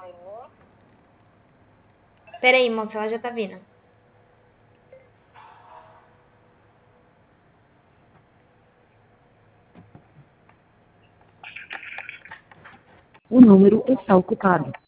Peraí, moça, ela já tá vindo. O número está ocupado.